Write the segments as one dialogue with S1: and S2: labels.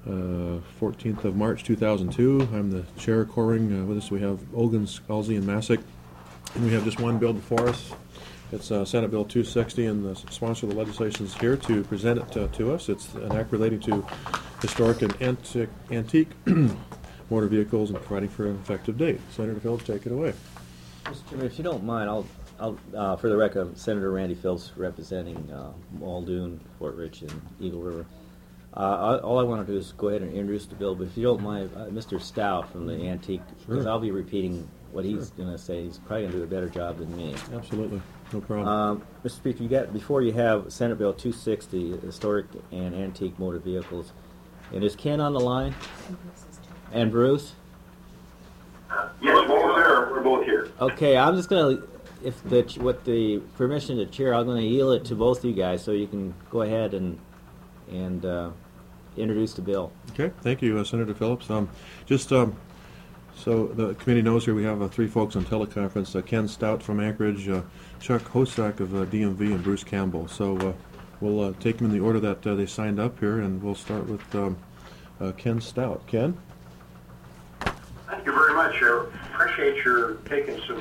S1: 14th of March 2002. I'm the chair coring. With us we have Olgan, Scalzi, and Masick. And we have just one bill before us. It's Senate Bill 260, and the sponsor of the legislation is here to present it to us. It's an act relating to historic and antique motor vehicles and providing for an effective date. Senator Phillips, take it away.
S2: Mr. Chairman, if you don't mind, I'll for the record, Senator Randy Phillips representing Muldoon, Fort Rich, and Eagle River. All I want to do is go ahead and introduce the bill, but if you don't mind, Mr. Stout from the Antique, because I'll be repeating what he's going to say. He's probably going to do a better job than me.
S1: Absolutely. No problem.
S2: Mr. Speaker, before you have Senate Bill 260, Historic and Antique Motor Vehicles. And is Ken on the line? And Bruce?
S3: Yes, both there. We're both here.
S2: Okay, I'm just going to, with the permission of the chair, I'm going to yield it to both of you guys so you can go ahead and introduce the bill.
S1: Okay, thank you, Senator Phillips. So the committee knows here we have three folks on teleconference, Ken Stout from Anchorage, Chuck Hosak of DMV, and Bruce Campbell. So we'll take them in the order that they signed up here, and we'll start with Ken Stout. Ken?
S3: Thank you very much. I appreciate your taking some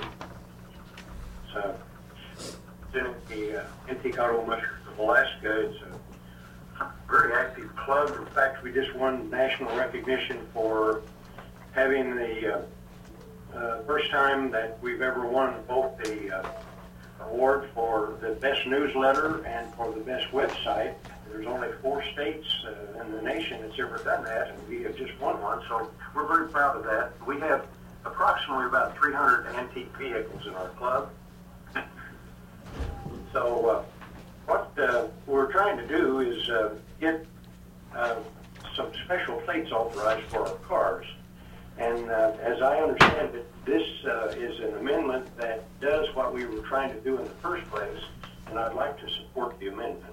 S3: the Antique Auto Mushers of Alaska. It's a very active club. In fact, we just won national recognition for having the first time that we've ever won both the award for the best newsletter and for the best website. There's only 4 states in the nation that's ever done that, and we have just won one, so we're very proud of that. We have approximately about 300 antique vehicles in our club. So what we're trying to do is get some special plates authorized for our cars. And as I understand it, this is an amendment that does what we were trying to do in the first place, and I'd like to support the amendment.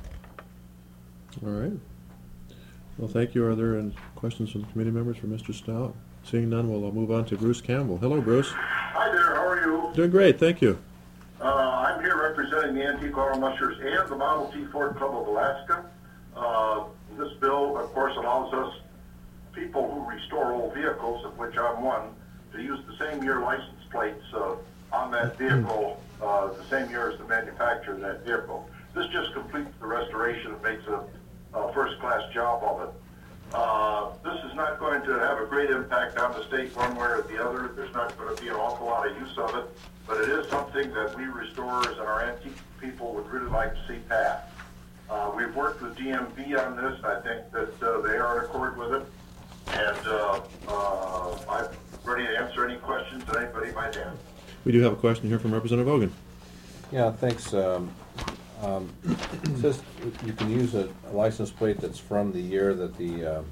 S1: All right. Well, thank you. Are there any questions from the committee members for Mr. Stout? Seeing none, we'll move on to Bruce Campbell. Hello, Bruce.
S3: Hi there. How are you?
S1: Doing great. Thank you.
S3: I'm here representing the Antique Auto Mushers and the Model T Ford Club of Alaska. This bill, of course, allows us, people who restore old vehicles, of which I'm one, to use the same year license plates on that vehicle, the same year as the manufacturer of that vehicle. This just completes the restoration and makes a first-class job of it. This is not going to have a great impact on the state one way or the other. There's not going to be an awful lot of use of it, but it is something that we restorers and our antique people would really like to see passed. We've worked with DMV on this. I think that they are in accord with it, and I'm ready to answer any questions that anybody might have.
S1: We do have a question here from Representative Hogan.
S4: Yeah, thanks. It says you can use a license plate that's from the year that the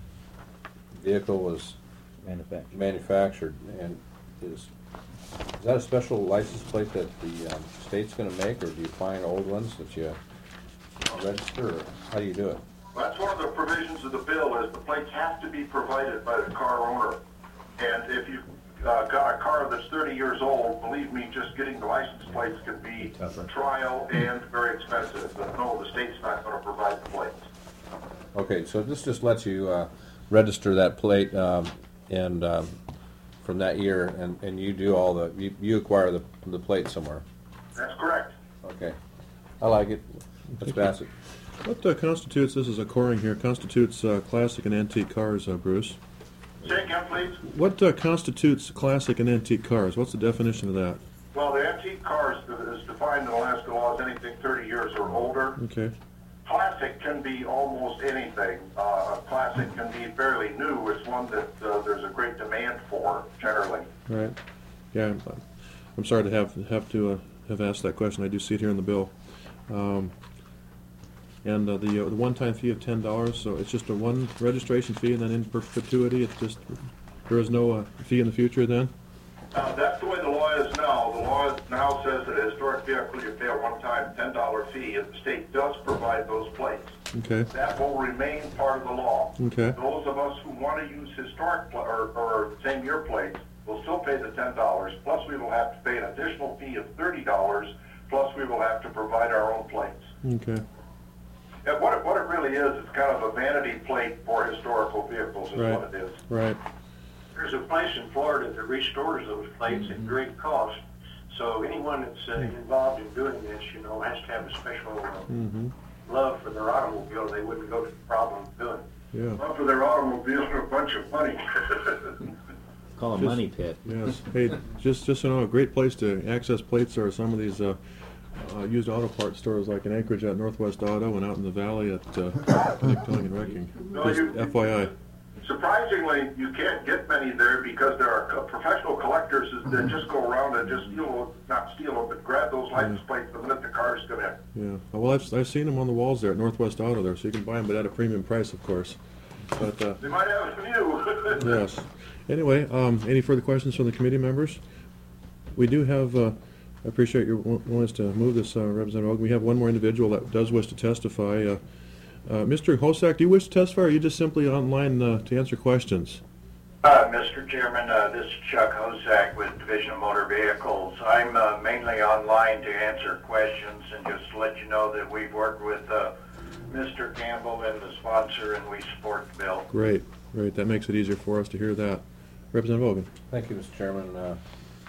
S4: vehicle was manufactured. And is that a special license plate that the state's going to make, or do you find old ones that you register, or how do you do it?
S3: That's one of the provisions of the bill, is the plates have to be provided by the car owner. And if you've got a car that's 30 years old, believe me, just getting the license plates can be trial and very expensive. But no, the state's not going to provide the plates.
S4: Okay, so this just lets you register that plate and from that year, and you do all the, you acquire the plate somewhere.
S3: That's correct.
S4: Okay, I like it. Let's pass it.
S1: What constitutes, this is a coring here, constitutes classic and antique cars, Bruce?
S3: Say again, please.
S1: What constitutes classic and antique cars? What's the definition of that?
S3: Well, the antique cars is defined in Alaska law as anything 30 years or older.
S1: Okay.
S3: Classic can be almost anything. A classic can be fairly new. It's one that there's a great demand for, generally.
S1: Right. Yeah, I'm sorry to have asked that question. I do see it here in the bill. And the one-time fee of $10, so it's just a one registration fee, and then in perpetuity, it's just, there is no fee in the future then?
S3: That's the way the law is now. The law now says that a historic vehicle, you pay a one-time $10 fee, and the state does provide those plates.
S1: Okay.
S3: That will remain part of the law.
S1: Okay.
S3: Those of us who want to use historic or same-year plates will still pay the $10, plus we will have to pay an additional fee of $30, plus we will have to provide our own plates.
S1: Okay.
S3: And what it really is, it's kind of a vanity plate for historical vehicles is
S1: Right.
S3: what it is.
S1: Right.
S5: There's a place in Florida that restores those plates at great cost. So anyone that's involved in doing this, you know, has to have a special love for their automobile. They wouldn't go to the problem of doing it.
S1: Yeah.
S3: Well, for their automobile, a bunch of money.
S2: Call a
S1: Just-
S2: money pit.
S1: Yes. Hey, just so you know, a great place to access plates are some of these used auto parts stores like in Anchorage at Northwest Auto and out in the valley at Nick Towing and Wrecking.
S3: No,
S1: Just
S3: you-
S1: FYI.
S3: Surprisingly, you can't get many there because there are professional collectors that just go around and just not steal them, but grab those license plates the minute the car's gonna.
S1: Yeah. Well, I've seen them on the walls there at Northwest Auto there, so you can buy them, but at a premium price, of course. But
S3: They might have a few.
S1: yes. Anyway, any further questions from the committee members? We do have. I appreciate your willingness to move this, Representative Hogan. We have one more individual that does wish to testify. Mr. Hosak, do you wish to testify, or are you just simply online to answer questions?
S6: Mr. Chairman, this is Chuck Hosak with Division of Motor Vehicles. I'm mainly online to answer questions and just to let you know that we've worked with Mr. Campbell and the sponsor and we support the bill.
S1: Great, great. That makes it easier for us to hear that. Representative Hogan.
S4: Thank you, Mr. Chairman.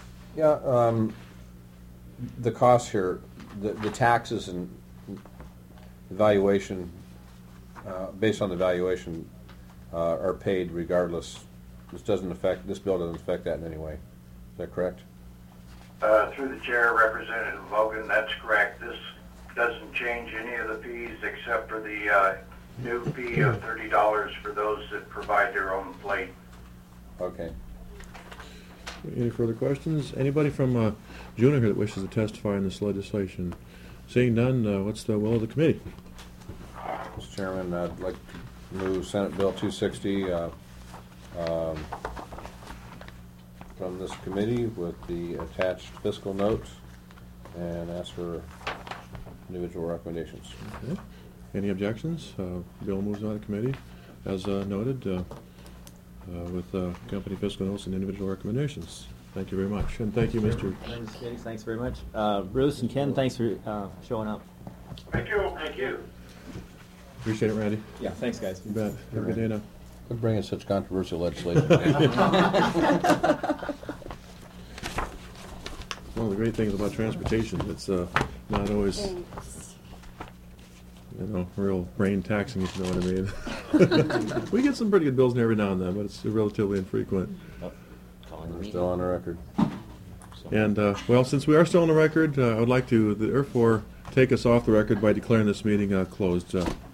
S4: The costs here, the taxes and valuation, based on the valuation, are paid regardless. This bill doesn't affect that in any way. Is that correct?
S6: Through the chair, Representative Logan, that's correct. This doesn't change any of the fees except for the new fee of $30 for those that provide their own plate.
S4: Okay.
S1: Any further questions? Anybody from Junior here that wishes to testify in this legislation? Seeing none, what's the will of the committee?
S4: Mr. Chairman, I'd like to move Senate Bill 260 from this committee with the attached fiscal note and ask for individual recommendations.
S1: Okay. Any objections? Bill moves on to committee, as noted, with company fiscal notes and individual recommendations. Thank you very much, and thank you, Mr.
S2: Thanks very much. Bruce and Ken, thanks for showing up.
S3: Thank you. Thank you.
S1: Appreciate it, Randy.
S2: Yeah, thanks, guys.
S1: You bet. Have a good day now.
S4: Quit bringing such controversial legislation.
S1: One of the great things about transportation, it's not always, real brain taxing, if you know what I mean. We get some pretty good bills every now and then, but it's relatively infrequent.
S4: We're still on the record.
S1: And, well, since we are still on the record, I would like to, therefore, take us off the record by declaring this meeting closed.